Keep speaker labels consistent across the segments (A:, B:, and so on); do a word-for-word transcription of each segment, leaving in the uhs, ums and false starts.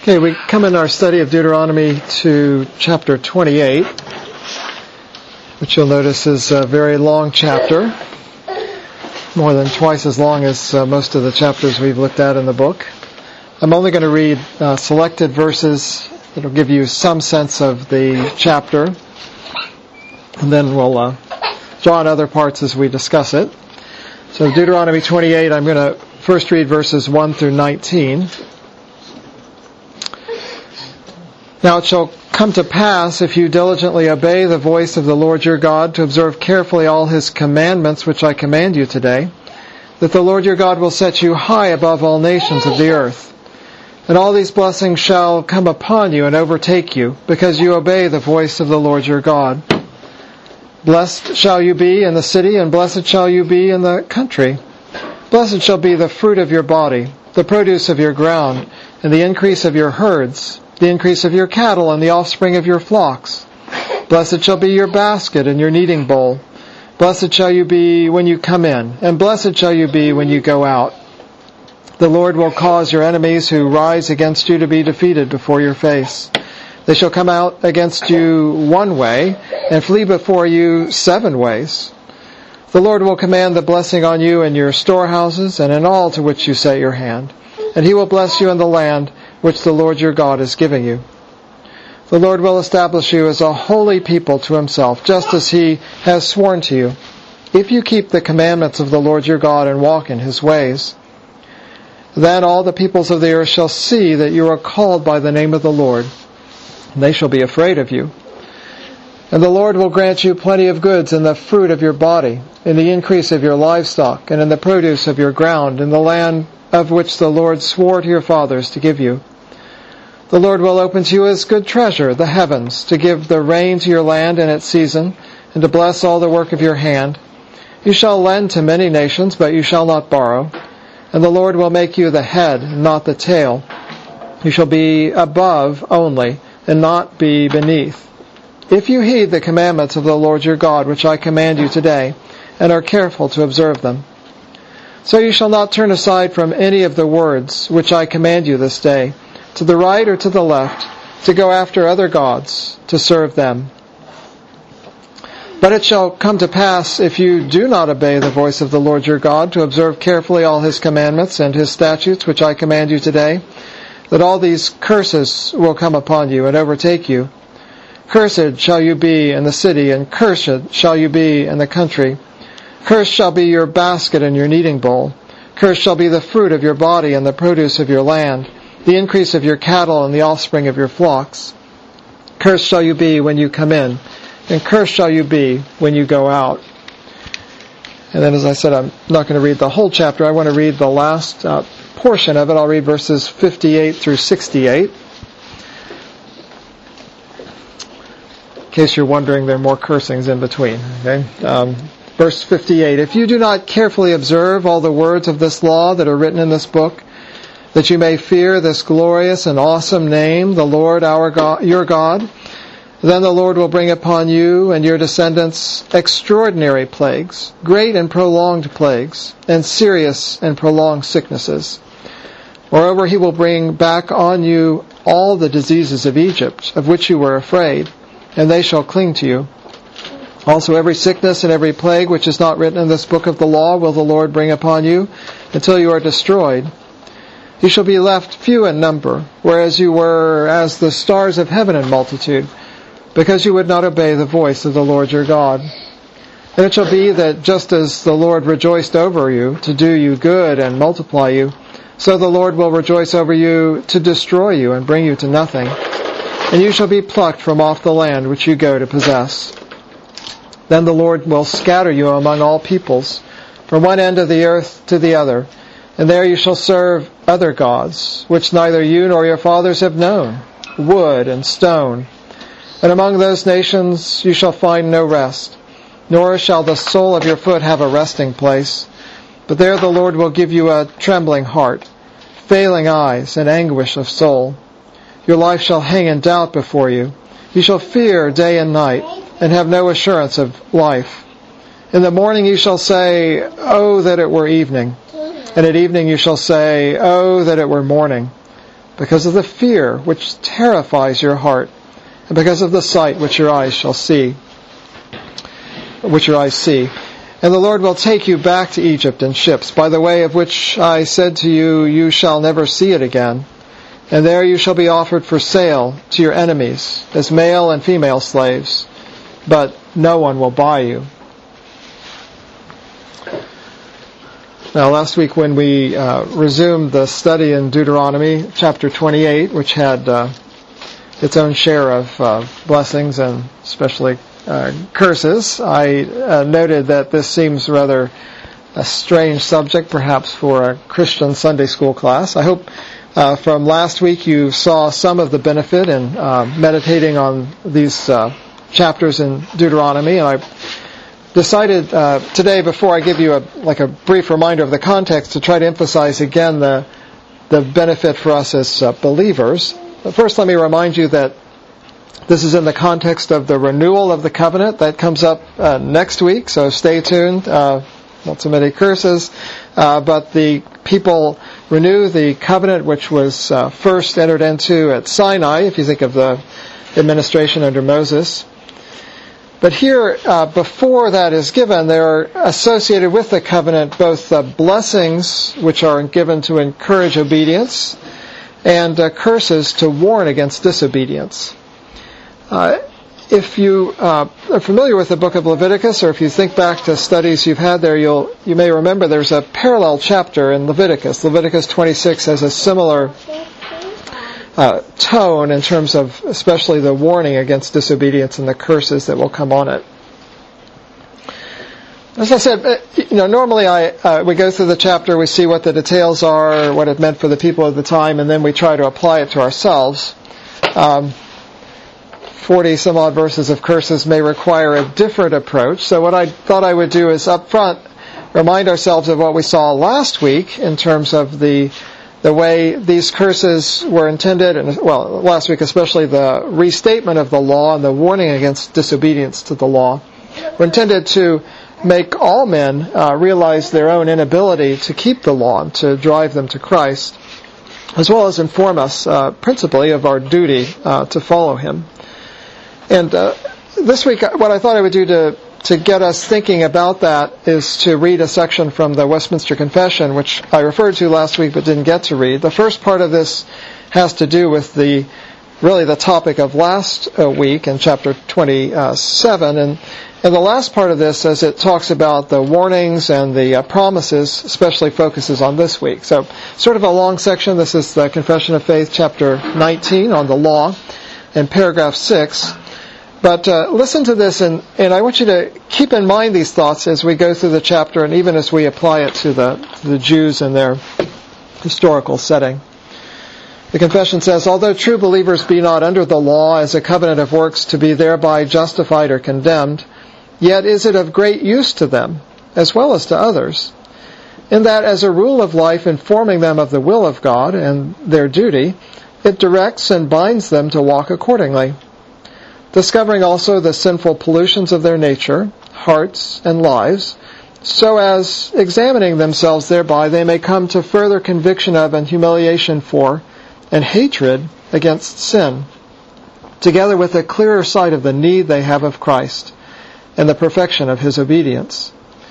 A: Okay, we come in our study of Deuteronomy to chapter twenty-eight, which you'll notice is a very long chapter, more than twice as long as uh, most of the chapters we've looked at in the book. I'm only going to read uh, selected verses that will give you some sense of the chapter, and then we'll uh, draw on other parts as we discuss it. So Deuteronomy twenty-eight, I'm going to first read verses one through nineteen. Now it shall come to pass, if you diligently obey the voice of the Lord your God, to observe carefully all His commandments which I command you today, that the Lord your God will set you high above all nations of the earth. And all these blessings shall come upon you and overtake you, because you obey the voice of the Lord your God. Blessed shall you be in the city, and blessed shall you be in the country. Blessed shall be the fruit of your body, the produce of your ground, and the increase of your herds, the increase of your cattle, and the offspring of your flocks. Blessed shall be your basket and your kneading bowl. Blessed shall you be when you come in, and blessed shall you be when you go out. The Lord will cause your enemies who rise against you to be defeated before your face. They shall come out against you one way, and flee before you seven ways. The Lord will command the blessing on you in your storehouses, and in all to which you set your hand. And He will bless you in the land which the Lord your God is giving you. The Lord will establish you as a holy people to Himself, just as He has sworn to you, if you keep the commandments of the Lord your God and walk in His ways. Then all the peoples of the earth shall see that you are called by the name of the Lord, and they shall be afraid of you. And the Lord will grant you plenty of goods in the fruit of your body, in the increase of your livestock, and in the produce of your ground, in the land of which the Lord swore to your fathers to give you. The Lord will open to you as good treasure the heavens, to give the rain to your land in its season, and to bless all the work of your hand. You shall lend to many nations, but you shall not borrow. And the Lord will make you the head, and not the tail. You shall be above only, and not be beneath. If you heed the commandments of the Lord your God, which I command you today, and are careful to observe them. So you shall not turn aside from any of the words which I command you this day, to the right or to the left, to go after other gods, to serve them. But it shall come to pass, if you do not obey the voice of the Lord your God, to observe carefully all His commandments and His statutes which I command you today, that all these curses will come upon you and overtake you. Cursed shall you be in the city, and cursed shall you be in the country. Cursed shall be your basket and your kneading bowl. Cursed shall be the fruit of your body and the produce of your land, the increase of your cattle and the offspring of your flocks. Cursed shall you be when you come in, and cursed shall you be when you go out. And then, as I said, I'm not going to read the whole chapter. I want to read the last uh, portion of it. I'll read verses fifty-eight through sixty-eight. In case you're wondering, there are more cursings in between. Okay. Um, Verse fifty-eight, if you do not carefully observe all the words of this law that are written in this book, that you may fear this glorious and awesome name, the Lord our God, your God, then the Lord will bring upon you and your descendants extraordinary plagues, great and prolonged plagues, and serious and prolonged sicknesses. Moreover, He will bring back on you all the diseases of Egypt, of which you were afraid, and they shall cling to you. Also every sickness and every plague which is not written in this book of the law will the Lord bring upon you until you are destroyed. You shall be left few in number, whereas you were as the stars of heaven in multitude, because you would not obey the voice of the Lord your God. And it shall be that just as the Lord rejoiced over you to do you good and multiply you, so the Lord will rejoice over you to destroy you and bring you to nothing. And you shall be plucked from off the land which you go to possess. Then the Lord will scatter you among all peoples, from one end of the earth to the other, and there you shall serve other gods, which neither you nor your fathers have known, wood and stone. And among those nations you shall find no rest, nor shall the sole of your foot have a resting place. But there the Lord will give you a trembling heart, failing eyes, and anguish of soul. Your life shall hang in doubt before you. You shall fear day and night, and have no assurance of life. In the morning you shall say, oh, that it were evening. And at evening you shall say, oh, that it were morning. because of the fear which terrifies your heart, and because of the sight which your eyes shall see, which your eyes see. And the Lord will take you back to Egypt in ships, by the way of which I said to you, you shall never see it again. And there you shall be offered for sale to your enemies, as male and female slaves, but no one will buy you. Now, last week when we uh, resumed the study in Deuteronomy chapter twenty-eight, which had uh, its own share of uh, blessings and especially uh, curses, I uh, noted that this seems rather a strange subject, perhaps for a Christian Sunday school class. I hope uh, from last week you saw some of the benefit in uh, meditating on these uh, chapters in Deuteronomy, and I decided uh, today, before I give you a like a brief reminder of the context, to try to emphasize again the the benefit for us as uh, believers. But first, let me remind you that this is in the context of the renewal of the covenant that comes up uh, next week. So stay tuned. Uh, not so many curses, uh, but the people renew the covenant which was uh, first entered into at Sinai. If you think of the administration under Moses. But here, uh, before that is given, there are associated with the covenant both uh, blessings which are given to encourage obedience and uh, curses to warn against disobedience. Uh, if you uh, are familiar with the book of Leviticus, or if you think back to studies you've had there, you'll you may remember there's a parallel chapter in Leviticus. Leviticus twenty-six has a similar Uh, tone in terms of especially the warning against disobedience and the curses that will come on it. As I said, you know, normally I uh, we go through the chapter, we see what the details are, what it meant for the people at the time, and then we try to apply it to ourselves. Um, Forty some odd verses of curses may require a different approach. So what I thought I would do is up front remind ourselves of what we saw last week in terms of the the way these curses were intended, and well, last week especially the restatement of the law and the warning against disobedience to the law, were intended to make all men uh, realize their own inability to keep the law and to drive them to Christ, as well as inform us uh, principally of our duty uh, to follow Him. And uh, this week, what I thought I would do to To get us thinking about that is to read a section from the Westminster Confession, which I referred to last week but didn't get to read. The first part of this has to do with the really the topic of last uh, week in chapter twenty-seven, and and the last part of this, as it talks about the warnings and the uh, promises, especially focuses on this week. So sort of a long section. This is the Confession of Faith, chapter nineteen, on the law, and paragraph six. But uh, listen to this, and, and I want you to keep in mind these thoughts as we go through the chapter and even as we apply it to the, to the Jews in their historical setting. The confession says, although true believers be not under the law as a covenant of works to be thereby justified or condemned, yet is it of great use to them, as well as to others, in that as a rule of life informing them of the will of God and their duty, it directs and binds them to walk accordingly, discovering also the sinful pollutions of their nature, hearts, and lives, so as, examining themselves thereby, they may come to further conviction of and humiliation for and hatred against sin, together with a clearer sight of the need they have of Christ and the perfection of His obedience.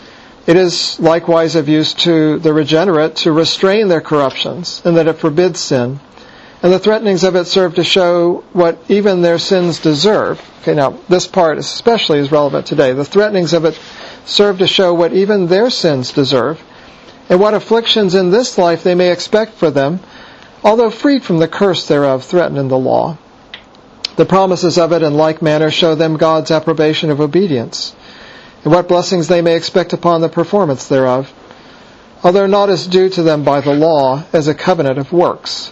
A: It is likewise of use to the regenerate to restrain their corruptions, and that it forbids sin, and the threatenings of it serve to show what even their sins deserve. Okay, now this part especially is relevant today. The threatenings of it serve to show what even their sins deserve, and what afflictions in this life they may expect for them, although freed from the curse thereof threatened in the law. The promises of it in like manner show them God's approbation of obedience, and what blessings they may expect upon the performance thereof, although not as due to them by the law as a covenant of works.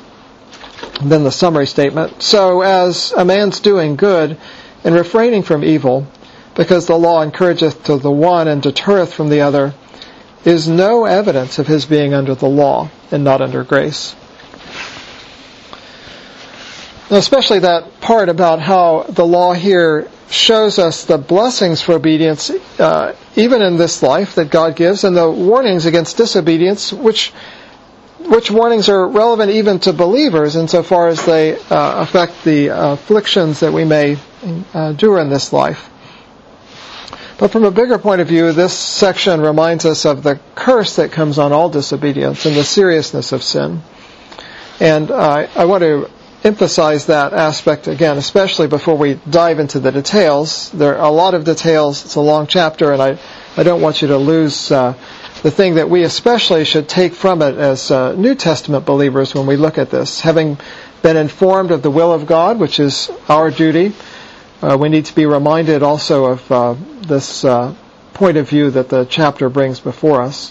A: And then the summary statement. So as a man's doing good and refraining from evil, because the law encourageth to the one and deterreth from the other, is no evidence of his being under the law and not under grace. Now, especially that part about how the law here shows us the blessings for obedience, uh, even in this life that God gives, and the warnings against disobedience, which which warnings are relevant even to believers insofar as they uh, affect the afflictions that we may uh, endure in this life. But from a bigger point of view, this section reminds us of the curse that comes on all disobedience and the seriousness of sin. And uh, I want to emphasize that aspect again, especially before we dive into the details. There are a lot of details. It's a long chapter, and I, I don't want you to lose uh, the thing that we especially should take from it as uh, New Testament believers when we look at this. Having been informed of the will of God, which is our duty, uh, we need to be reminded also of uh, this uh, point of view that the chapter brings before us.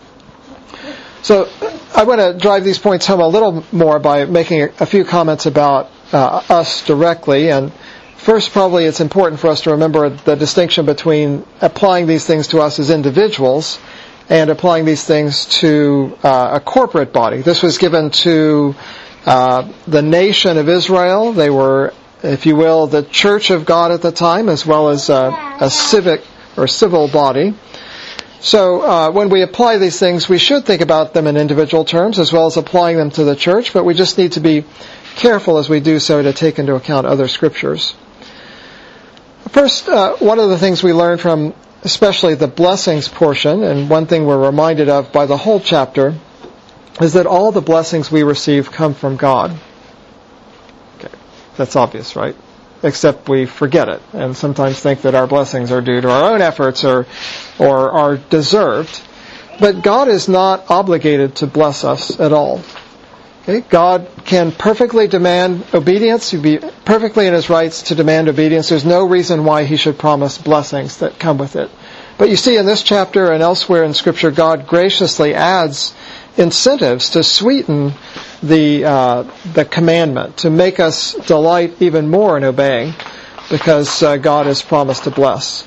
A: So I want to drive these points home a little more by making a few comments about uh, us directly. And first, probably it's important for us to remember the distinction between applying these things to us as individuals and applying these things to uh, a corporate body. This was given to uh, the nation of Israel. They were, if you will, the church of God at the time, as well as a, a civic or civil body. So uh, when we apply these things, we should think about them in individual terms as well as applying them to the church, but we just need to be careful as we do so to take into account other scriptures. First, uh, one of the things we learn from especially the blessings portion, and one thing we're reminded of by the whole chapter, is that all the blessings we receive come from God. Okay, that's obvious, right? Except we forget it and sometimes think that our blessings are due to our own efforts or or are deserved. But God is not obligated to bless us at all. Okay? God can perfectly demand obedience. He'd be perfectly in his rights to demand obedience. There's no reason why he should promise blessings that come with it. But you see in this chapter and elsewhere in Scripture, God graciously adds incentives to sweeten the uh, the commandment, to make us delight even more in obeying, because uh, God has promised to bless.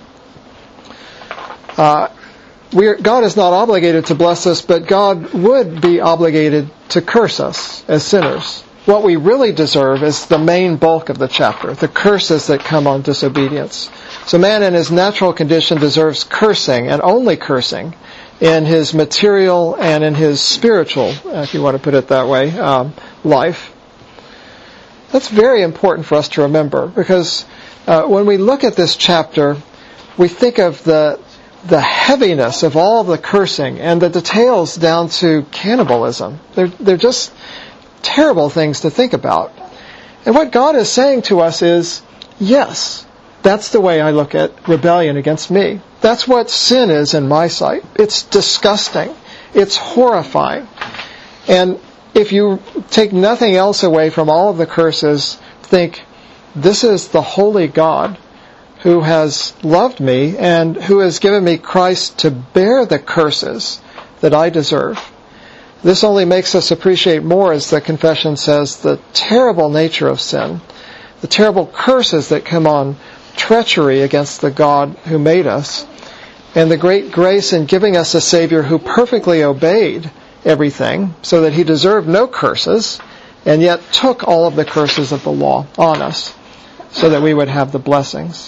A: Uh, we are, God is not obligated to bless us, but God would be obligated to curse us as sinners. What we really deserve is the main bulk of the chapter, the curses that come on disobedience. So man in his natural condition deserves cursing, and only cursing, in his material and in his spiritual, if you want to put it that way, um, life. That's very important for us to remember, because uh, when we look at this chapter, we think of the the heaviness of all the cursing and the details down to cannibalism. They're they're just terrible things to think about. And what God is saying to us is, yes, that's the way I look at rebellion against me. That's what sin is in my sight. It's disgusting. It's horrifying. And if you take nothing else away from all of the curses, think, this is the holy God who has loved me and who has given me Christ to bear the curses that I deserve. This only makes us appreciate more, as the confession says, the terrible nature of sin, the terrible curses that come on treachery against the God who made us, and the great grace in giving us a Savior who perfectly obeyed everything so that he deserved no curses, and yet took all of the curses of the law on us so that we would have the blessings.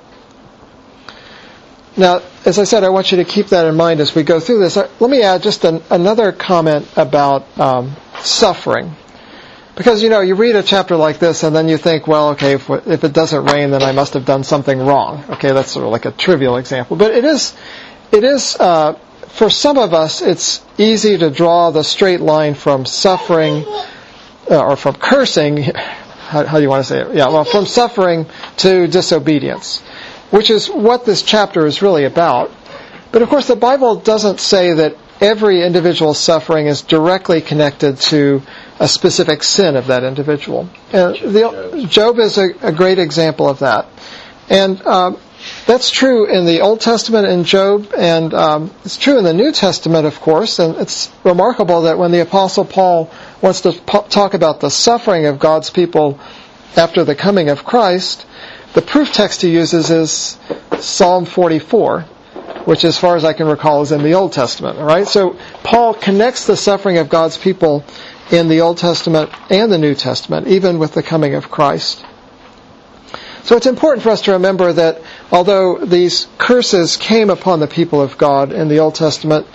A: Now, as I said, I want you to keep that in mind as we go through this. Let me add just an, another comment about um, suffering. Because, you know, you read a chapter like this and then you think, well, okay, if, if it doesn't rain, then I must have done something wrong. Okay, that's sort of like a trivial example. But it is, it is, uh, for some of us, it's easy to draw the straight line from suffering, uh, or from cursing, how, how do you want to say it? Yeah, well, from suffering to disobedience, which is what this chapter is really about. But of course, the Bible doesn't say that every individual's suffering is directly connected to a specific sin of that individual. And the, Job is a, a great example of that. And um, that's true in the Old Testament in Job, and um, it's true in the New Testament, of course. And it's remarkable that when the Apostle Paul wants to po- talk about the suffering of God's people after the coming of Christ, the proof text he uses is Psalm forty-four, which, as far as I can recall, is in the Old Testament. Right? So Paul connects the suffering of God's people in the Old Testament and the New Testament, even with the coming of Christ. So it's important for us to remember that although these curses came upon the people of God in the Old Testament,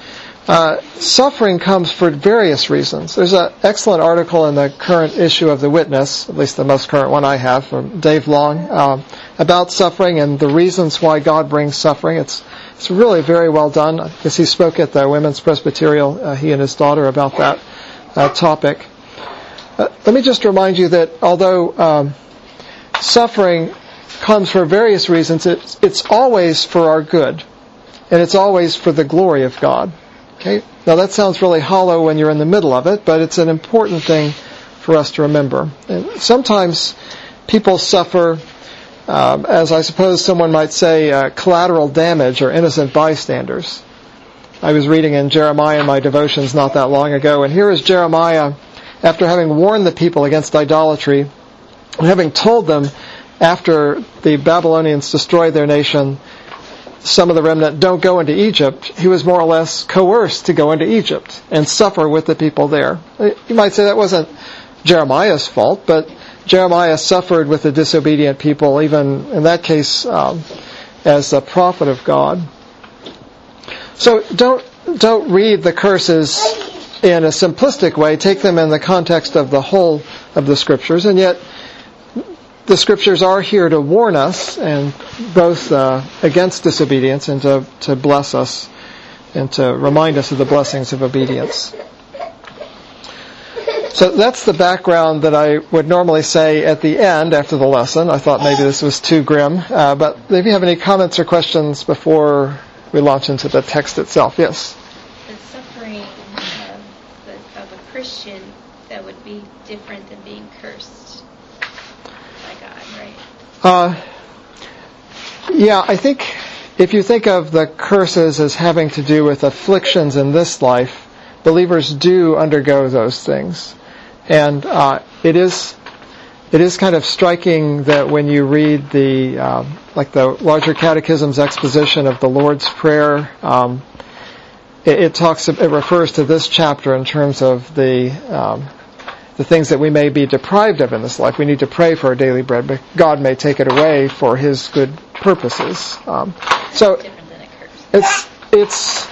A: Uh, suffering comes for various reasons. There's an excellent article in the current issue of The Witness, at least the most current one I have, from Dave Long, uh, about suffering and the reasons why God brings suffering. It's it's really very well done. I guess he spoke at the Women's Presbyterial, uh, he and his daughter, about that uh, topic. Uh, let me just remind you that although um, suffering comes for various reasons, it's, it's always for our good, and it's always for the glory of God. Okay? Now that sounds really hollow when you're in the middle of it, but it's an important thing for us to remember. And sometimes people suffer, um, as I suppose someone might say, uh, collateral damage or innocent bystanders. I was reading in Jeremiah in my devotions not that long ago, and here is Jeremiah, after having warned the people against idolatry, and having told them after the Babylonians destroyed their nation, some of the remnant don't go into Egypt, he was more or less coerced to go into Egypt and suffer with the people there. You might say that wasn't Jeremiah's fault, but Jeremiah suffered with the disobedient people, even in that case um, as a prophet of God. So don't don't read the curses in a simplistic way. Take them in the context of the whole of the Scriptures, and yet the Scriptures are here to warn us, and both uh, against disobedience and to, to bless us and to remind us of the blessings of obedience. So that's the background that I would normally say at the end after the lesson. I thought maybe this was too grim, uh, but if you have any comments or questions before we launch into the text itself. Yes?
B: The suffering of, the, of a Christian, that would be different than being cursed.
A: Uh, yeah, I think if you think of the curses as having to do with afflictions in this life, believers do undergo those things. And uh, it is it is kind of striking that when you read the, uh, like the larger catechism's exposition of the Lord's Prayer, um, it, it talks, it refers to this chapter in terms of the um, the things that we may be deprived of in this life. We need to pray for our daily bread, but God may take it away for His good purposes. Um, so it's it's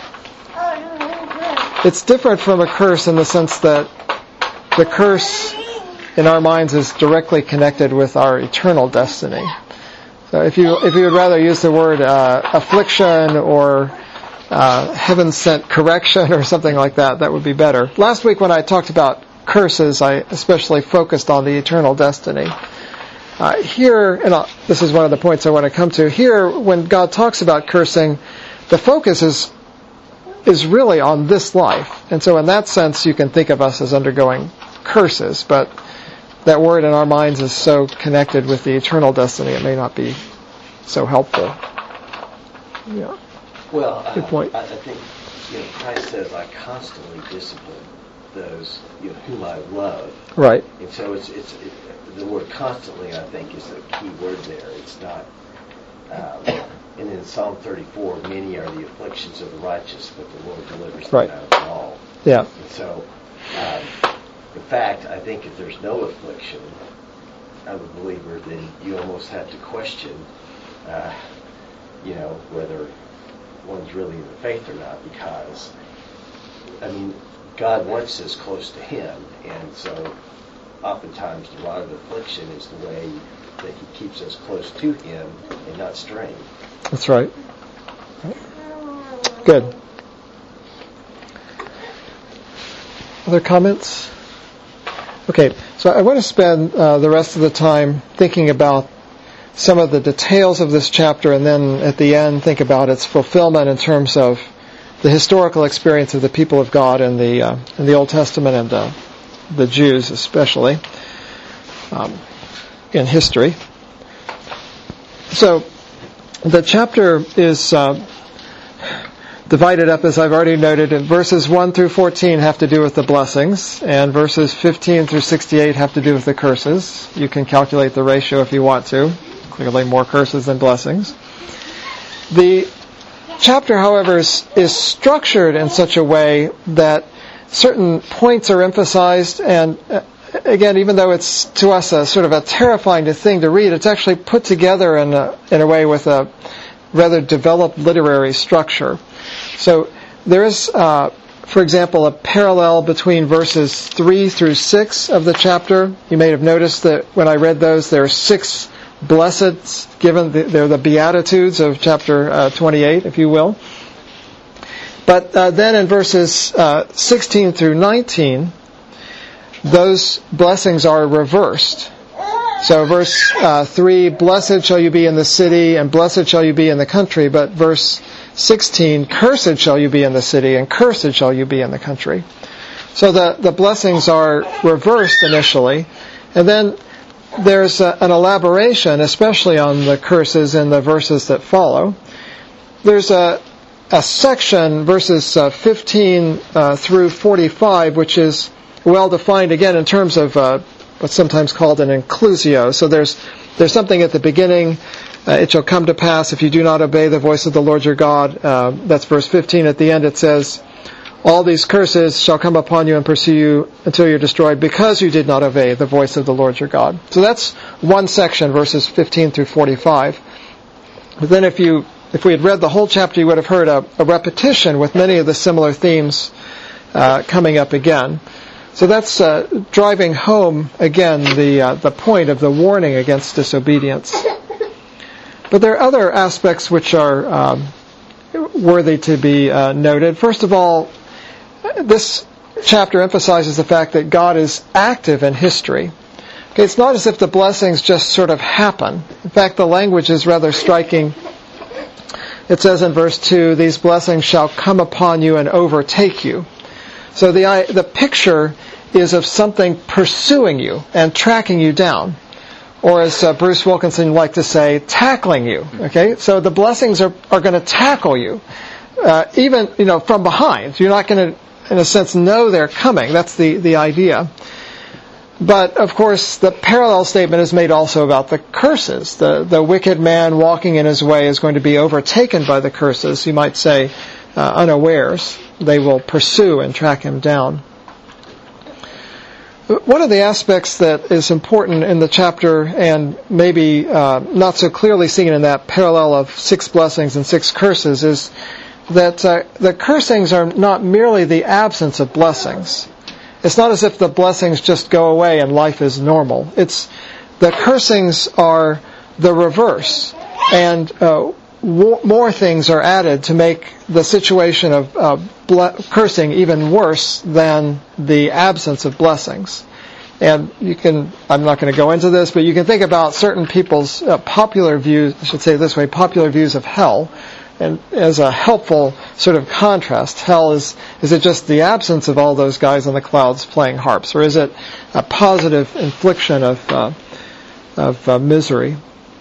A: it's different from a curse in the sense that the curse in our minds is directly connected with our eternal destiny. So if you if you would rather use the word uh, affliction or uh, heaven-sent correction or something like that, that would be better. Last week when I talked about curses, I especially focused on the eternal destiny. Uh, here, and I'll, this is one of the points I want to come to, here when God talks about cursing, the focus is is really on this life. And so in that sense, you can think of us as undergoing curses, but that word in our minds is so connected with the eternal destiny, it may not be so helpful. Yeah.
C: Well,
A: good point.
C: I, I think you know, Christ says, I constantly discipline those you know, whom I love.
A: Right.
C: And so it's it's it, the word constantly, I think, is the key word there. It's not. Um, and in Psalm thirty-four, many are the afflictions of the righteous, but the Lord delivers them
A: right.
C: out of them all.
A: Yeah.
C: And so, um, in fact, I think if there's no affliction of a believer, then you almost have to question, uh, you know, whether one's really in the faith or not, because, I mean, God wants us close to Him, and so oftentimes a lot of affliction is the way that He keeps us close to Him and not straying.
A: That's right. Good. Other comments? Okay, so I want to spend uh, the rest of the time thinking about some of the details of this chapter, and then at the end think about its fulfillment in terms of the historical experience of the people of God in the uh, in the Old Testament and uh, the Jews especially um, in history. So the chapter is uh, divided up, as I've already noted, and verses one through fourteen have to do with the blessings, and verses fifteen through sixty-eight have to do with the curses. You can calculate the ratio if you want to. Clearly more curses than blessings. The chapter, however, is, is structured in such a way that certain points are emphasized, and uh, again, even though it's to us a sort of a terrifying thing to read, it's actually put together in a, in a way with a rather developed literary structure. So there is uh, for example, a parallel between verses three through six of the chapter. You may have noticed that when I read those, there are six blesseds given. They're the Beatitudes of chapter uh, twenty-eight, if you will. But uh, then in verses uh, sixteen through nineteen, those blessings are reversed. So verse uh, three, blessed shall you be in the city, and blessed shall you be in the country. But verse sixteen, cursed shall you be in the city, and cursed shall you be in the country. So the, the blessings are reversed initially, and then there's a, an elaboration, especially on the curses in the verses that follow. There's a, a section, verses uh, fifteen uh, through forty-five, which is well defined again in terms of uh, what's sometimes called an inclusio. So there's there's something at the beginning. Uh, it shall come to pass if you do not obey the voice of the Lord your God. Uh, that's verse fifteen. At the end it says, all these curses shall come upon you and pursue you until you're destroyed because you did not obey the voice of the Lord your God. So that's one section, verses fifteen through forty-five. But then if you if we had read the whole chapter, you would have heard a, a repetition with many of the similar themes uh, coming up again. So that's uh, driving home again the uh, the point of the warning against disobedience. But there are other aspects which are um, worthy to be uh, noted. First of all, this chapter emphasizes the fact that God is active in history. Okay, it's not as if the blessings just sort of happen. In fact, the language is rather striking. It says in verse two, these blessings shall come upon you and overtake you. So the the picture is of something pursuing you and tracking you down. Or as uh, Bruce Wilkinson liked to say, tackling you. Okay, so the blessings are, are going to tackle you, uh, even you know from behind. You're not going to, in a sense, know they're coming. That's the, the idea. But of course, the parallel statement is made also about the curses. The the wicked man walking in his way is going to be overtaken by the curses. You might say, uh, unawares. They will pursue and track him down. One of the aspects that is important in the chapter, and maybe uh, not so clearly seen in that parallel of six blessings and six curses, is that uh, the cursings are not merely the absence of blessings. It's not as if the blessings just go away and life is normal. It's the cursings are the reverse, and uh, w- more things are added to make the situation of uh, ble- cursing even worse than the absence of blessings. And you can, I'm not going to go into this, but you can think about certain people's uh, popular views, I should say it this way, popular views of hell, and as a helpful sort of contrast. Hell is, is it just the absence of all those guys on the clouds playing harps, or is it a positive infliction of, uh, of uh, misery?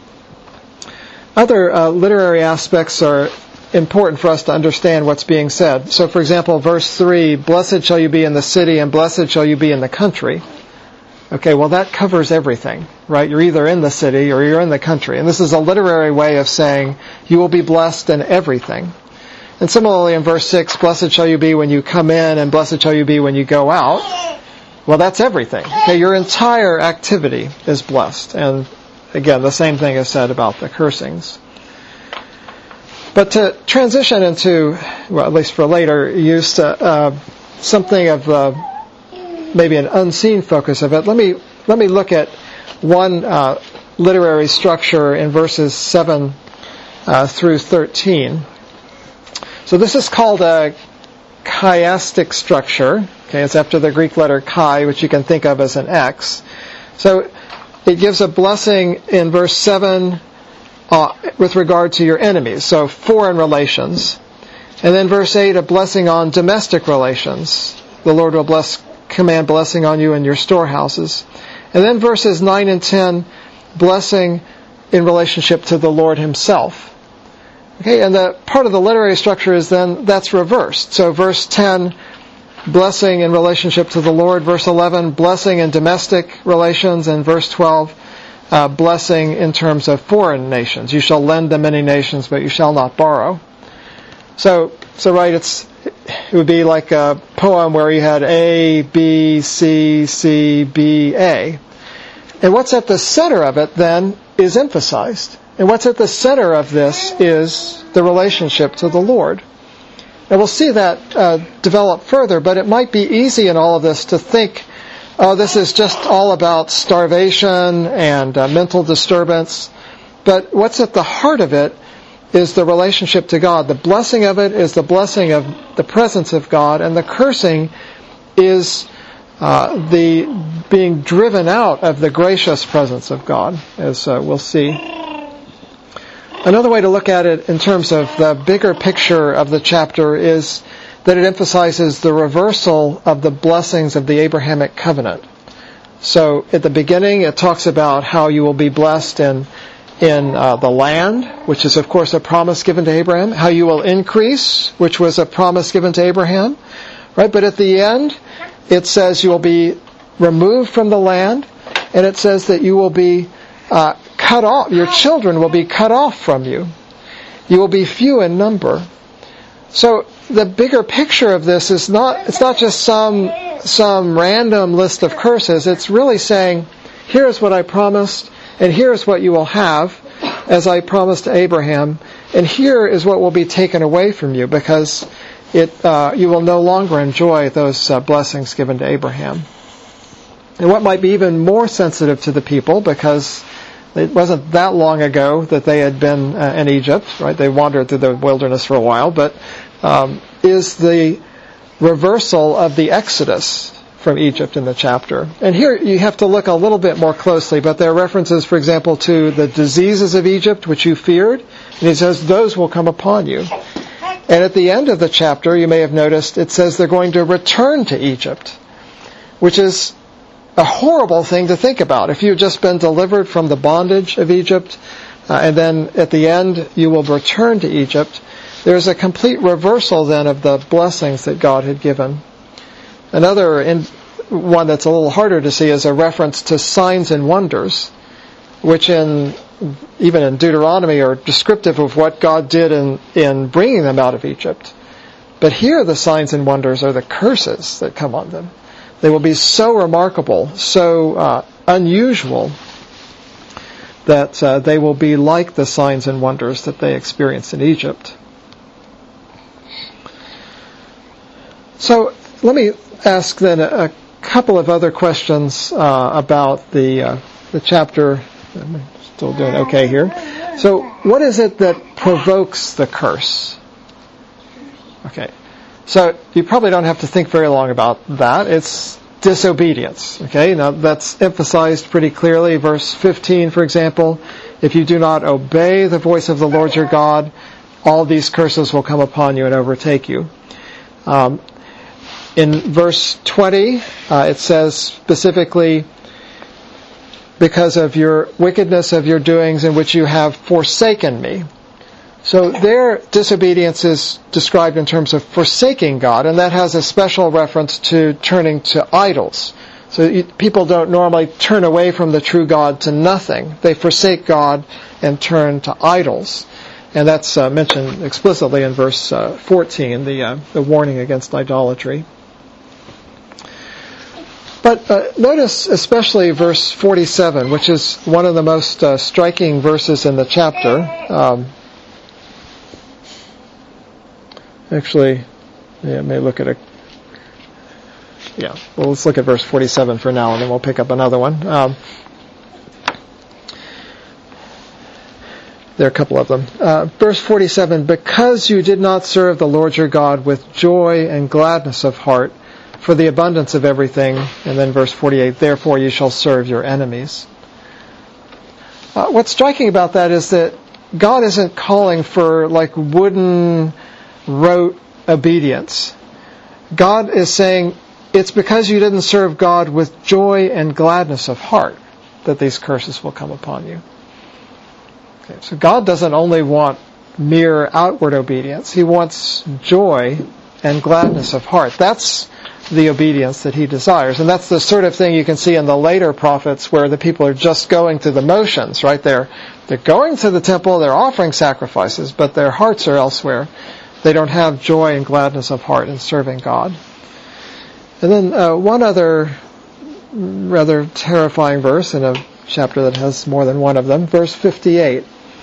A: Other uh, literary aspects are important for us to understand what's being said. So, for example, verse three, blessed shall you be in the city and blessed shall you be in the country. Okay, well that covers everything, right? You're either in the city or you're in the country. And this is a literary way of saying you will be blessed in everything. And similarly in verse six, blessed shall you be when you come in and blessed shall you be when you go out. Well, that's everything. Okay, your entire activity is blessed. And again, the same thing is said about the cursings. But to transition into, well, at least for later use, uh, uh, something of uh, maybe an unseen focus of it, let me let me look at one uh, literary structure in verses seven uh, through thirteen. So this is called a chiastic structure. Okay, it's after the Greek letter chi, which you can think of as an X. So it gives a blessing in verse seven uh, with regard to your enemies, so foreign relations. And then verse eight, a blessing on domestic relations. The Lord will bless, command blessing on you in your storehouses. And then verses nine and ten, blessing in relationship to the Lord himself. Okay, and the part of the literary structure is then that's reversed. So verse ten, blessing in relationship to the Lord. Verse eleven, blessing in domestic relations. And verse twelve, uh, blessing in terms of foreign nations. You shall lend to many nations, but you shall not borrow. So, so right, it's it would be like a poem where you had A, B, C, C, B, A. And what's at the center of it then is emphasized. And what's at the center of this is the relationship to the Lord. And we'll see that uh, develop further, but it might be easy in all of this to think, oh, this is just all about starvation and uh, mental disturbance. But what's at the heart of it is the relationship to God. The blessing of it is the blessing of the presence of God, and the cursing is uh, the being driven out of the gracious presence of God, as uh, we'll see. Another way to look at it in terms of the bigger picture of the chapter is that it emphasizes the reversal of the blessings of the Abrahamic covenant. So at the beginning it talks about how you will be blessed in in uh, the land, which is of course a promise given to Abraham, how you will increase, which was a promise given to Abraham, right? But at the end it says you will be removed from the land, and it says that you will be uh, cut off, your children will be cut off from you. You will be few in number. So the bigger picture of this is not, it's not just some some random list of curses. It's really saying, here's what I promised, and here's what you will have, as I promised to Abraham, and here is what will be taken away from you, because it uh, you will no longer enjoy those uh, blessings given to Abraham. And what might be even more sensitive to the people, because it wasn't that long ago that they had been uh, in Egypt, right? They wandered through the wilderness for a while, but um, is the reversal of the Exodus from Egypt in the chapter. And here you have to look a little bit more closely, but there are references, for example, to the diseases of Egypt, which you feared, and he says, those will come upon you. And at the end of the chapter, you may have noticed, it says they're going to return to Egypt, which is a horrible thing to think about. If you've just been delivered from the bondage of Egypt, uh, and then at the end you will return to Egypt, there's a complete reversal then of the blessings that God had given. Another in, one that's a little harder to see is a reference to signs and wonders, which in even in Deuteronomy are descriptive of what God did in, in bringing them out of Egypt. But here the signs and wonders are the curses that come on them. They will be so remarkable, so uh, unusual, that uh, they will be like the signs and wonders that they experienced in Egypt. So let me ask then a, a couple of other questions uh, about the uh, the chapter. I'm still doing okay here. So what is it that provokes the curse? Okay. So you probably don't have to think very long about that. It's disobedience. Okay, now that's emphasized pretty clearly. Verse fifteen, for example, if you do not obey the voice of the Lord your God, all these curses will come upon you and overtake you. Um, in verse twenty, uh, it says specifically, because of your wickedness of your doings in which you have forsaken me. So their disobedience is described in terms of forsaking God, and that has a special reference to turning to idols. So you, people don't normally turn away from the true God to nothing. They forsake God and turn to idols. And that's uh, mentioned explicitly in verse uh, fourteen, the, uh, the warning against idolatry. But uh, notice especially verse forty-seven, which is one of the most uh, striking verses in the chapter. Um, Actually, yeah, may look at a. Yeah, well, let's look at verse forty-seven for now, and then we'll pick up another one. Um, there are a couple of them. Uh, verse forty-seven: because you did not serve the Lord your God with joy and gladness of heart, for the abundance of everything. And then verse forty-eight: therefore you shall serve your enemies. Uh, what's striking about that is that God isn't calling for like wooden, rote obedience. God is saying, it's because you didn't serve God with joy and gladness of heart that these curses will come upon you. Okay, so God doesn't only want mere outward obedience. He wants joy and gladness of heart. That's the obedience that He desires. And that's the sort of thing you can see in the later prophets where the people are just going through the motions, right? They're, they're going to the temple, they're offering sacrifices, but their hearts are elsewhere. They don't have joy and gladness of heart in serving God. And then uh, one other rather terrifying verse in a chapter that has more than one of them, verse fifty-eight.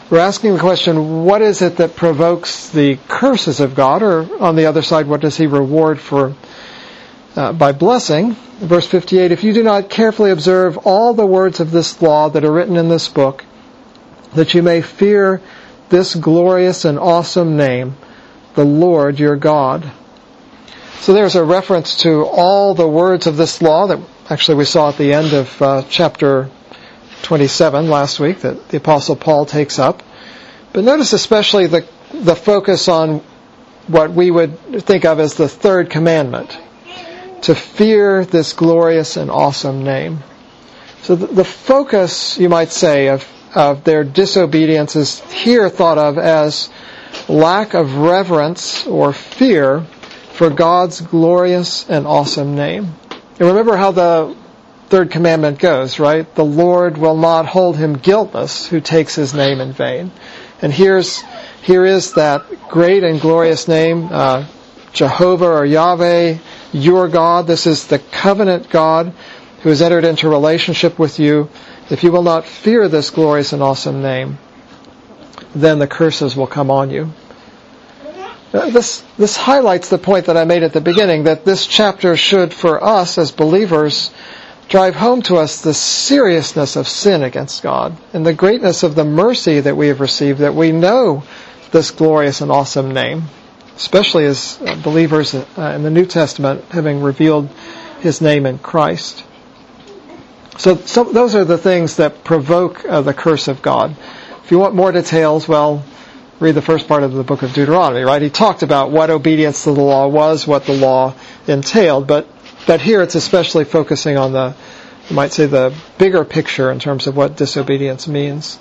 A: We're asking the question, what is it that provokes the curses of God? Or on the other side, what does he reward for uh, by blessing? Verse fifty-eight, if you do not carefully observe all the words of this law that are written in this book, that you may fear this glorious and awesome name, the Lord your God. So there's a reference to all the words of this law that actually we saw at the end of uh, chapter twenty-seven last week that the Apostle Paul takes up. But notice especially the the focus on what we would think of as the third commandment, to fear this glorious and awesome name. So the, the focus, you might say, of, of their disobedience is here thought of as lack of reverence or fear for God's glorious and awesome name. And remember how the third commandment goes, right? The Lord will not hold him guiltless who takes his name in vain. And here's here is that great and glorious name, uh, Jehovah or Yahweh, your God. This is the covenant God who has entered into relationship with you. If you will not fear this glorious and awesome name, then the curses will come on you. Uh, this this highlights the point that I made at the beginning, that this chapter should, for us as believers, drive home to us the seriousness of sin against God and the greatness of the mercy that we have received, that we know this glorious and awesome name, especially as believers in the New Testament, having revealed his name in Christ. So, so those are the things that provoke uh, the curse of God. If you want more details, well, read the first part of the book of Deuteronomy, right? He talked about what obedience to the law was, what the law entailed, but but here it's especially focusing on the, you might say, the bigger picture in terms of what disobedience means.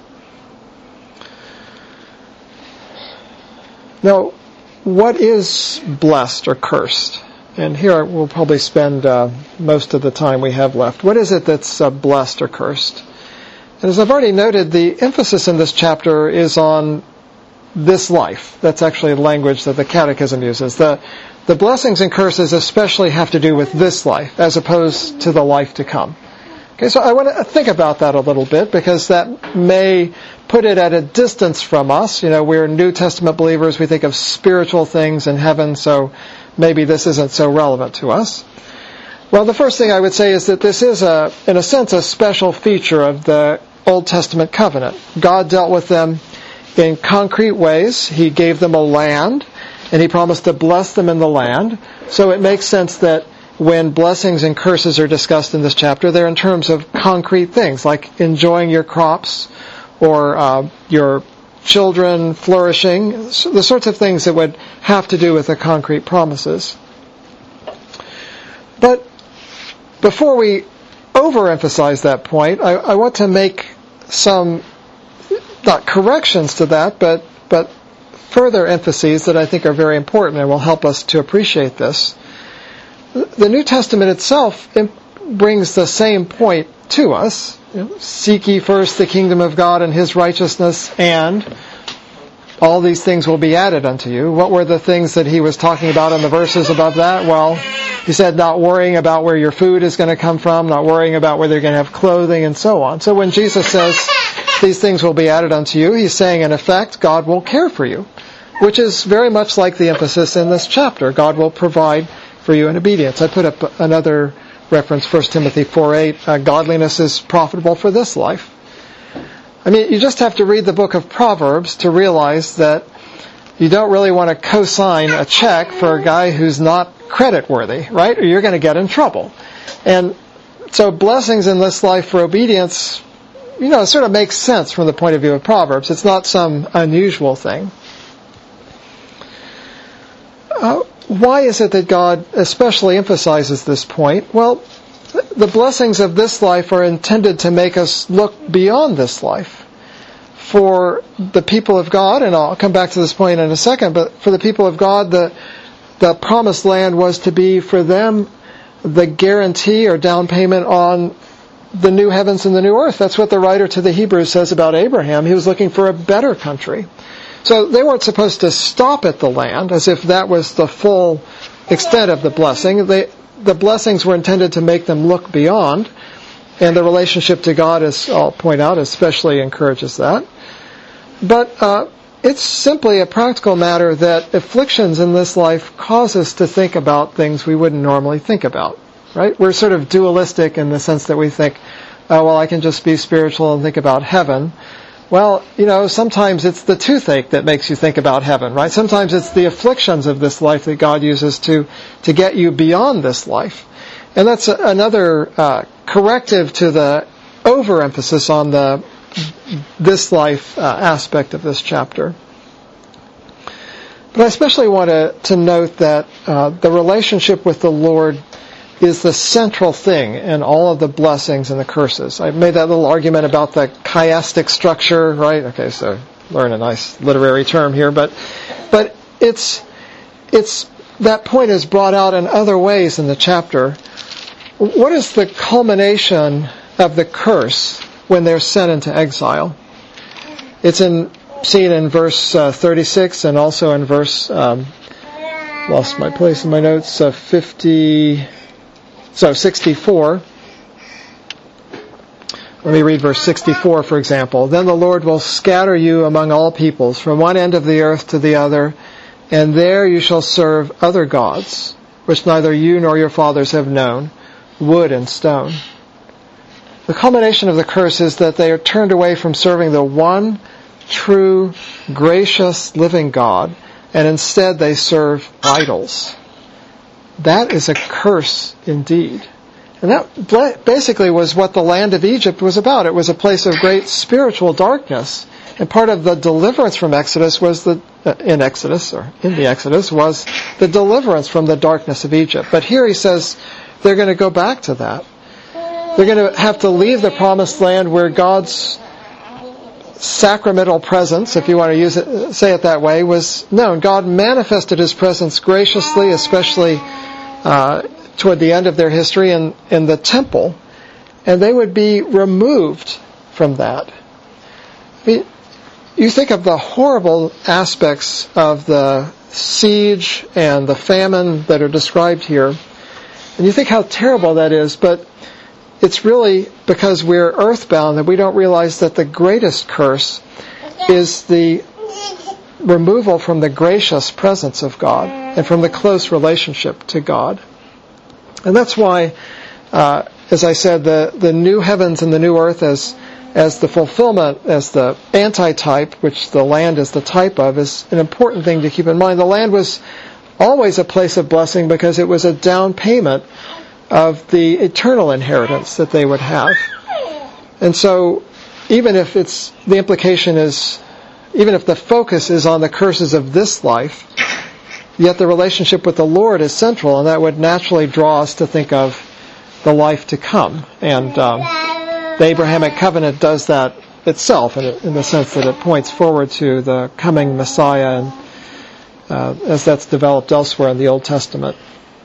A: Now, what is blessed or cursed? And here we'll probably spend uh, most of the time we have left. What is it that's uh, blessed or cursed? And as I've already noted, the emphasis in this chapter is on this life. That's actually language that the Catechism uses. The, the blessings and curses especially have to do with this life, as opposed to the life to come. Okay, so I want to think about that a little bit, because that may put it at a distance from us. You know, we're New Testament believers. We think of spiritual things in heaven, so maybe this isn't so relevant to us. Well, the first thing I would say is that this is, a, in a sense, a special feature of the Old Testament covenant. God dealt with them in concrete ways. He gave them a land, and He promised to bless them in the land. So it makes sense that when blessings and curses are discussed in this chapter, they're in terms of concrete things, like enjoying your crops or uh, your children flourishing, the sorts of things that would have to do with the concrete promises. But before we overemphasize that point, I, I want to make some, not corrections to that, but, but further emphases that I think are very important and will help us to appreciate this. The New Testament itself brings the same point to us. You know, seek ye first the kingdom of God and His righteousness, and all these things will be added unto you. What were the things that he was talking about in the verses above that? Well, he said not worrying about where your food is going to come from, not worrying about whether you're going to have clothing, and so on. So when Jesus says these things will be added unto you, he's saying, in effect, God will care for you, which is very much like the emphasis in this chapter. God will provide for you in obedience. I put up another reference, First Timothy four eight, uh, godliness is profitable for this life. I mean, you just have to read the book of Proverbs to realize that you don't really want to co-sign a check for a guy who's not creditworthy, right? Or you're going to get in trouble. And so blessings in this life for obedience, you know, it sort of makes sense from the point of view of Proverbs. It's not some unusual thing. Uh, why is it that God especially emphasizes this point? Well, the blessings of this life are intended to make us look beyond this life. For the people of God, and I'll come back to this point in a second, but for the people of God, the the promised land was to be for them the guarantee or down payment on the new heavens and the new earth. That's what the writer to the Hebrews says about Abraham. He was looking for a better country. So they weren't supposed to stop at the land as if that was the full extent of the blessing. They, the blessings were intended to make them look beyond, and the relationship to God, as I'll point out, especially encourages that. but uh, it's simply a practical matter that afflictions in this life cause us to think about things we wouldn't normally think about, right? We're sort of dualistic in the sense that we think, oh, well, I can just be spiritual and think about heaven. Well, you know, sometimes it's the toothache that makes you think about heaven, right? Sometimes it's the afflictions of this life that God uses to, to get you beyond this life. And that's a, another uh, corrective to the overemphasis on the this life uh, aspect of this chapter. But I especially want to, to note that uh, the relationship with the Lord is the central thing in all of the blessings and the curses. I made that little argument about the chiastic structure, right? Okay, so learn a nice literary term here, but but it's it's that point is brought out in other ways in the chapter. What is the culmination of the curse when they're sent into exile? It's in seen in verse uh, thirty-six and also in verse um, lost my place in my notes uh, fifty. So sixty-four. Let me read verse sixty-four, for example. Then the Lord will scatter you among all peoples, from one end of the earth to the other, and there you shall serve other gods, which neither you nor your fathers have known, wood and stone. The culmination of the curse is that they are turned away from serving the one true, gracious, living God, and instead they serve idols. That is a curse indeed. And that basically was what the land of Egypt was about. It was a place of great spiritual darkness. And part of the deliverance from Exodus was the, uh, in Exodus, or in the Exodus, was the deliverance from the darkness of Egypt. But here he says they're going to go back to that. They're going to have to leave the promised land where God's sacramental presence, if you want to use it, say it that way, was known. God manifested His presence graciously, especially uh, toward the end of their history in, in the temple, and they would be removed from that. I mean, you think of the horrible aspects of the siege and the famine that are described here, and you think how terrible that is, but it's really because we're earthbound that we don't realize that the greatest curse is the removal from the gracious presence of God and from the close relationship to God. And that's why, uh, as I said, the, the new heavens and the new earth as as the fulfillment, as the antitype, which the land is the type of, is an important thing to keep in mind. The land was always a place of blessing because it was a down payment of the eternal inheritance that they would have. And so, even if it's, the implication is, even if the focus is on the curses of this life, yet the relationship with the Lord is central, and that would naturally draw us to think of the life to come. And um, the Abrahamic covenant does that itself, in, in the sense that it points forward to the coming Messiah, and uh, as that's developed elsewhere in the Old Testament.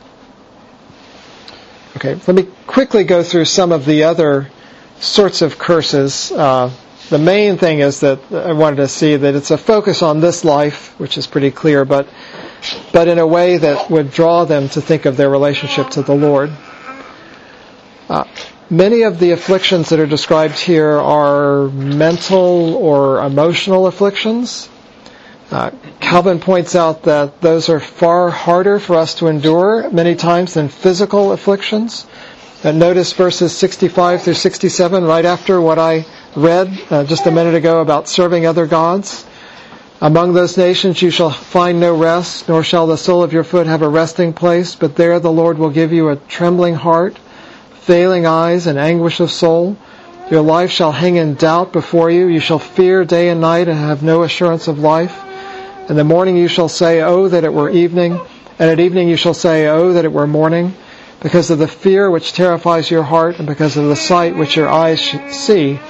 A: Okay, let me quickly go through some of the other sorts of curses. Uh, the main thing is that I wanted to see that it's a focus on this life, which is pretty clear, but but in a way that would draw them to think of their relationship to the Lord. Uh, many of the afflictions that are described here are mental or emotional afflictions. Uh, Calvin points out that those are far harder for us to endure many times than physical afflictions. And notice verses sixty-five through sixty-seven, right after what I read uh, just a minute ago about serving other gods. Among those nations you shall find no rest, nor shall the sole of your foot have a resting place, but there the Lord will give you a trembling heart, failing eyes, and anguish of soul. Your life shall hang in doubt before you. You shall fear day and night and have no assurance of life. In the morning you shall say, oh, that it were evening. And at evening you shall say, oh, that it were morning. Because of the fear which terrifies your heart, and because of the sight which your eyes see.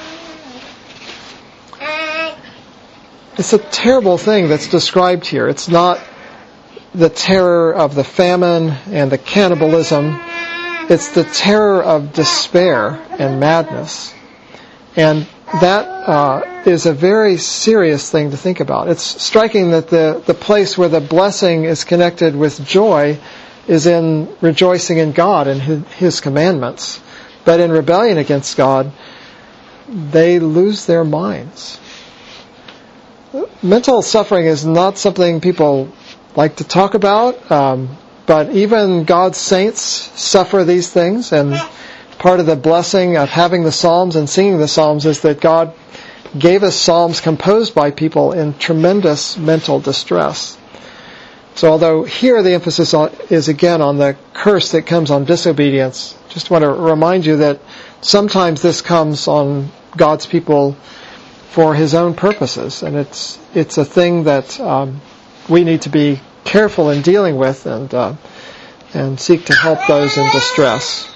A: It's a terrible thing that's described here. It's not the terror of the famine and the cannibalism. It's the terror of despair and madness. And that uh, is a very serious thing to think about. It's striking that the, the place where the blessing is connected with joy is in rejoicing in God and His, His commandments. But in rebellion against God, they lose their minds. mental suffering is not something people like to talk about, um, but even God's saints suffer these things, and part of the blessing of having the Psalms and singing the Psalms is that God gave us Psalms composed by people in tremendous mental distress. So although here the emphasis is again on the curse that comes on disobedience, just want to remind you that sometimes this comes on God's people for His own purposes, and it's it's a thing that um, we need to be careful in dealing with and uh, and seek to help those in distress.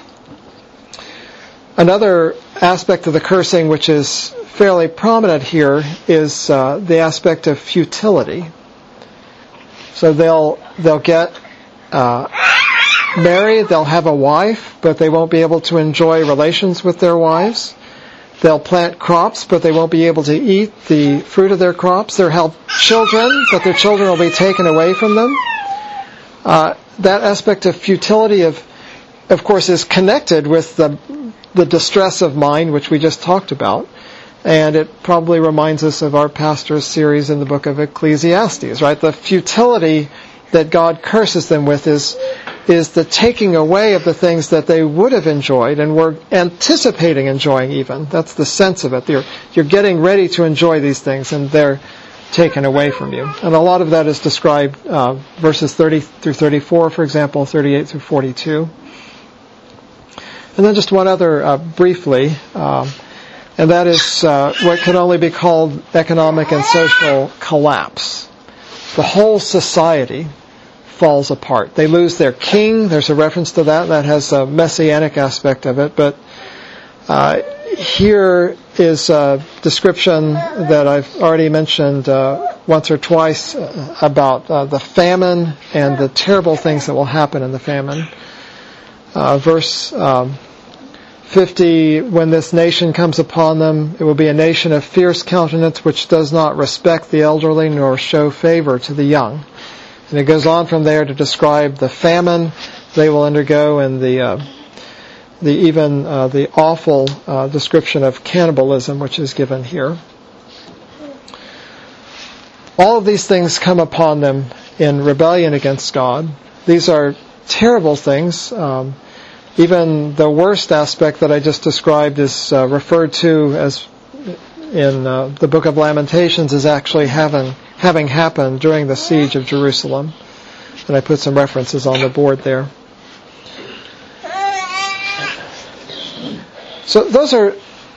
A: Another aspect of the cursing which is fairly prominent here is uh, the aspect of futility. So they'll they'll get uh, married, they'll have a wife, but they won't be able to enjoy relations with their wives. They'll plant crops, but they won't be able to eat the fruit of their crops. They'll have children, but their children will be taken away from them. Uh, that aspect of futility, of of course, is connected with the the distress of mind, which we just talked about. And it probably reminds us of our pastor's series in the book of Ecclesiastes, right? The futility that God curses them with is is the taking away of the things that they would have enjoyed and were anticipating enjoying even. That's the sense of it. You're, you're getting ready to enjoy these things, and they're taken away from you. And a lot of that is described, uh, verses thirty through thirty-four, for example, thirty-eight through forty-two. And then just one other, uh, briefly, um, and that is uh, what can only be called economic and social collapse. The whole society falls apart. They lose their king. There's a reference to that. That has a messianic aspect of it. But uh, here is a description that I've already mentioned uh, once or twice uh, about uh, the famine and the terrible things that will happen in the famine. Uh, verse um, fifty, when this nation comes upon them, it will be a nation of fierce countenance which does not respect the elderly nor show favor to the young. And it goes on from there to describe the famine they will undergo and the uh, the even uh, the awful uh, description of cannibalism which is given here. All of these things come upon them in rebellion against God. These are terrible things. Um, even the worst aspect that I just described is uh, referred to as in uh, the book of Lamentations as actually having having happened during the siege of Jerusalem. And I put some references on the board there. So those are,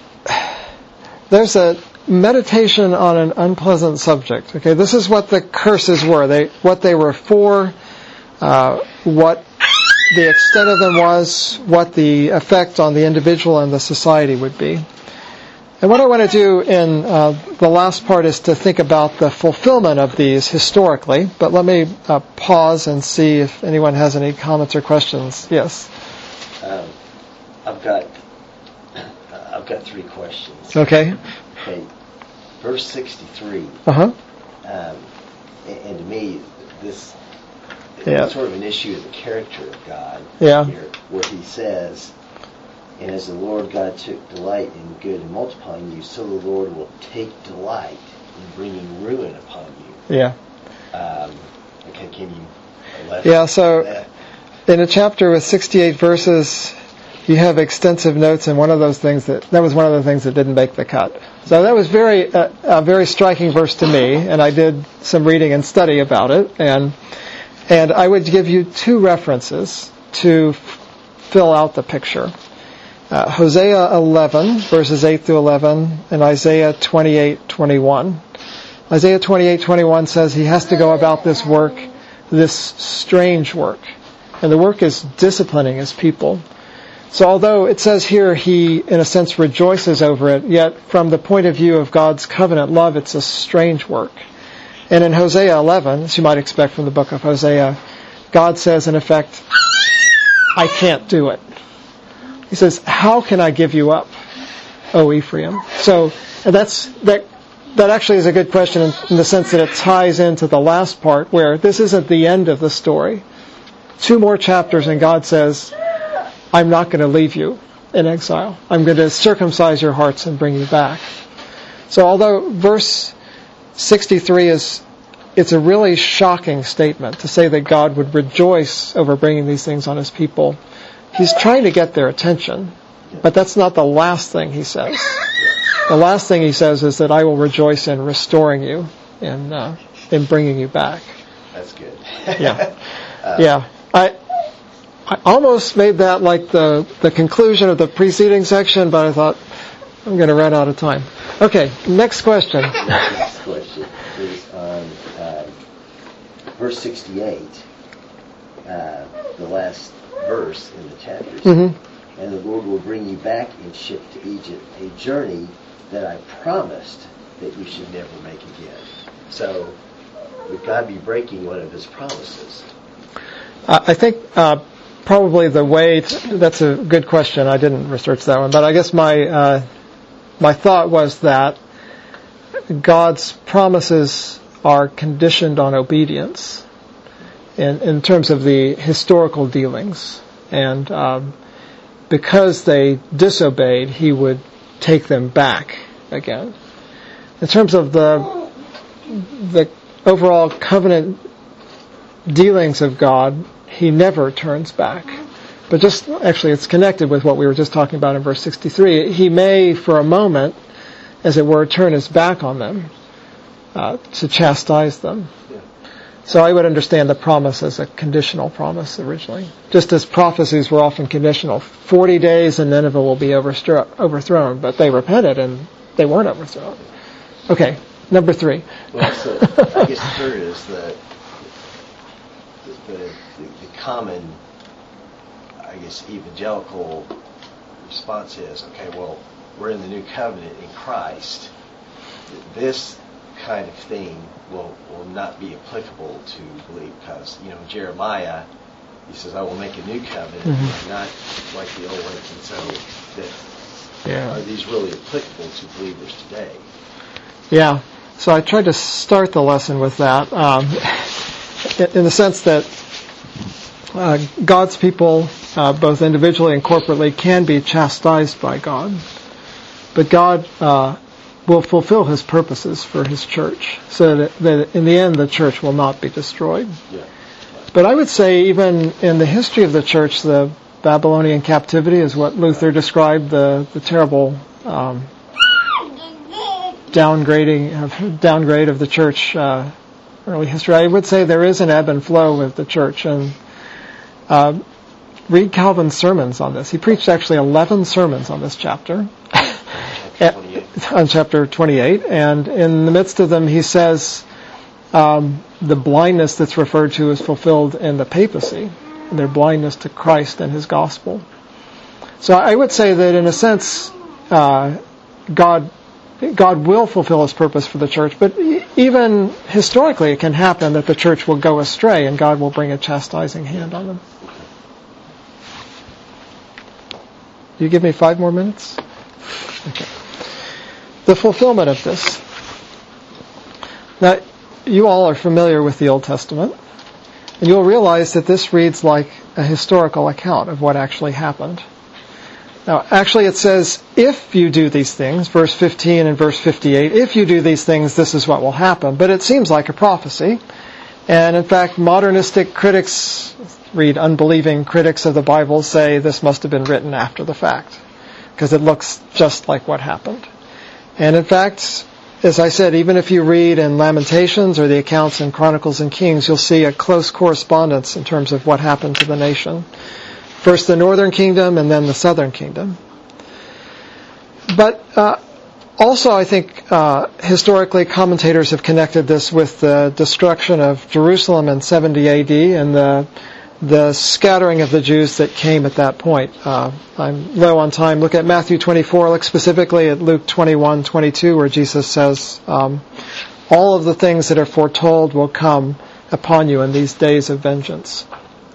A: there's a meditation on an unpleasant subject. Okay, this is what the curses were. They, what they were for, uh, what the extent of them was, what the effect on the individual and the society would be. And what I want to do in uh, the last part is to think about the fulfillment of these historically. But let me uh, pause and see if anyone has any comments or questions. Yes.
C: Um, I've got I've got three questions.
A: Okay.
C: Okay. Verse sixty-three.
A: Uh huh.
C: Um, and, and to me, this
A: yeah.
C: is sort of an issue of the character of God.
A: Yeah.
C: Here, where He says, "And as the Lord God took delight in good and multiplying you, so the Lord will take delight in bringing ruin upon you."
A: Yeah.
C: Um, okay, can you elaborate?
A: Yeah. So, in a chapter with sixty-eight verses, you have extensive notes, and one of those things that that was one of the things that didn't make the cut. So that was very uh, a very striking verse to me, and I did some reading and study about it, and and I would give you two references to f- fill out the picture. Uh, Hosea eleven, verses eight through eleven, and Isaiah twenty-eight twenty-one. Isaiah twenty-eight twenty-one says he has to go about this work, this strange work. And the work is disciplining his people. So although it says here he, in a sense, rejoices over it, yet from the point of view of God's covenant love, it's a strange work. And in Hosea eleven, as you might expect from the book of Hosea, God says, in effect, I can't do it. He says, how can I give you up, O Ephraim? So and that's that that actually is a good question in, in the sense that it ties into the last part where this isn't the end of the story. Two more chapters and God says, I'm not going to leave you in exile. I'm going to circumcise your hearts and bring you back. So although verse sixty-three is, it's a really shocking statement to say that God would rejoice over bringing these things on his people. He's trying to get their attention, but that's not the last thing he says. The last thing he says is that I will rejoice in restoring you and uh, in bringing you back.
C: That's good.
A: Yeah.
C: uh,
A: Yeah. I I almost made that like the, the conclusion of the preceding section, but I thought I'm going to run out of time. Okay, next question.
C: Next question is on uh, verse sixty-eight, uh, the last verse in the chapter.
A: Mm-hmm.
C: And the Lord will bring you back in ship to Egypt, a journey that I promised that you should never make again. So, would God be breaking one of his promises?
A: Uh, I think uh, probably the way, to, that's a good question. I didn't research that one, but I guess my uh, my thought was that God's promises are conditioned on obedience in, in terms of the historical dealings. And um, because they disobeyed, he would take them back again. In terms of the the overall covenant dealings of God, he never turns back. But just, actually it's connected with what we were just talking about in verse sixty-three. He may, for a moment, as it were, turn his back on them uh, to chastise them.
C: Yeah.
A: So I would understand the promise as a conditional promise originally. Just as prophecies were often conditional. Forty days and Nineveh will be overstro- overthrown. But they repented and they weren't overthrown. Okay, number three.
C: Well, so I guess the third is the the, the, the common, I guess, evangelical response is, okay, well, we're in the new covenant in Christ. This kind of thing will, will not be applicable to believe because, you know, Jeremiah, he says, I will make a new covenant, mm-hmm. not like the old one. And so that, yeah. Are these really applicable to believers today? Yeah.
A: So I tried to start the lesson with that, um, in the sense that uh, God's people, uh, both individually and corporately, can be chastised by God. But God uh, will fulfill his purposes for his church, so that, that in the end the church will not be destroyed.
C: Yeah.
A: But I would say even in the history of the church, the Babylonian captivity is what Luther described, the, the terrible um, downgrading, downgrade of the church uh, early history. I would say there is an ebb and flow with the church. And uh, read Calvin's sermons on this. He preached actually eleven sermons on this chapter. On chapter twenty-eight, and in the midst of them he says um, the blindness that's referred to is fulfilled in the papacy, their blindness to Christ and his gospel. So I would say that in a sense uh, God God will fulfill his purpose for the church, but even historically it can happen that the church will go astray and God will bring a chastising hand on them. You give me five more minutes? Okay. The fulfillment of this. Now, you all are familiar with the Old Testament, and you'll realize that this reads like a historical account of what actually happened. Now, actually it says, if you do these things, verse fifteen and verse fifty-eight, if you do these things, this is what will happen. But it seems like a prophecy. And in fact, modernistic critics, read unbelieving critics of the Bible, say this must have been written after the fact, because it looks just like what happened. And in fact, as I said, even if you read in Lamentations or the accounts in Chronicles and Kings, you'll see a close correspondence in terms of what happened to the nation. First the northern kingdom and then the southern kingdom. But uh, also I think uh, historically commentators have connected this with the destruction of Jerusalem in seventy A D and the the scattering of the Jews that came at that point. Uh, I'm low on time. Look at Matthew twenty-four. Look specifically at Luke twenty-one twenty-two, where Jesus says, um, all of the things that are foretold will come upon you in these days of vengeance.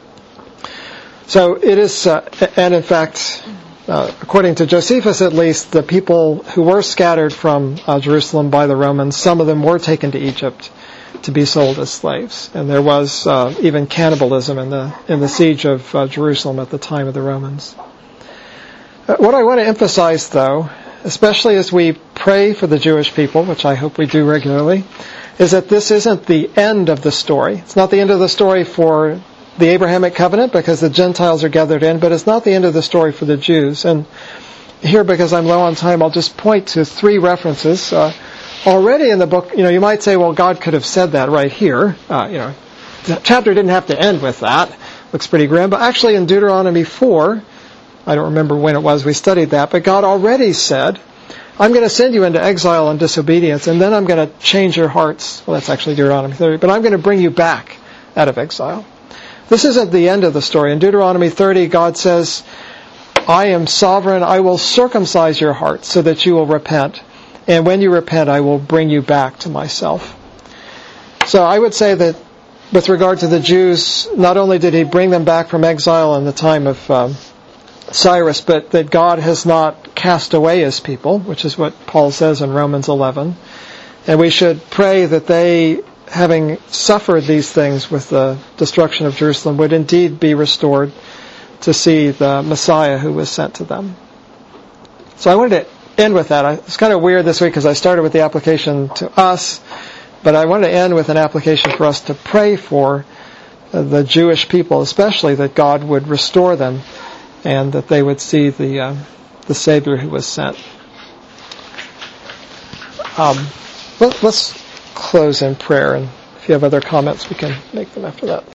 A: So it is, uh, and in fact, uh, according to Josephus at least, the people who were scattered from uh, Jerusalem by the Romans, some of them were taken to Egypt to be sold as slaves. And there was uh, even cannibalism in the in the siege of uh, Jerusalem at the time of the Romans. Uh, what I want to emphasize, though, especially as we pray for the Jewish people, which I hope we do regularly, is that this isn't the end of the story. It's not the end of the story for the Abrahamic covenant because the Gentiles are gathered in, but it's not the end of the story for the Jews. And here, because I'm low on time, I'll just point to three references. Uh, already in the book, you know, you might say, well, God could have said that right here. Uh, you know, the chapter didn't have to end with that. Looks pretty grim. But actually in Deuteronomy four, I don't remember when it was we studied that, but God already said, I'm going to send you into exile and disobedience, and then I'm going to change your hearts. Well, that's actually Deuteronomy thirty, but I'm going to bring you back out of exile. This isn't the end of the story. In Deuteronomy thirty, God says, I am sovereign. I will circumcise your heart so that you will repent. And when you repent, I will bring you back to myself. So I would say that with regard to the Jews, not only did he bring them back from exile in the time of um, Cyrus, but that God has not cast away his people, which is what Paul says in Romans eleven. And we should pray that they, having suffered these things with the destruction of Jerusalem, would indeed be restored to see the Messiah who was sent to them. So I wanted to end with that. I, it's kind of weird this week because I started with the application to us, but I wanted to end with an application for us to pray for uh, the Jewish people, especially that God would restore them and that they would see the uh, the Savior who was sent. Um, let, let's close in prayer, and if you have other comments, we can make them after that.